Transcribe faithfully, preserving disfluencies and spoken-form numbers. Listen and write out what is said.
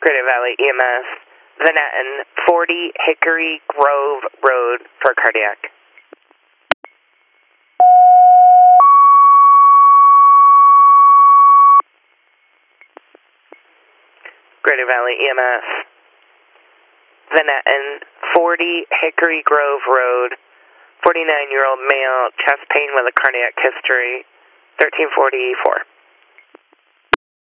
Greater Valley E M S, Venetton, forty Hickory Grove Road for cardiac. Greater Valley E M S, Venetton, forty Hickory Grove Road, forty-nine-year-old male, chest pain with a cardiac history, thirteen forty-four.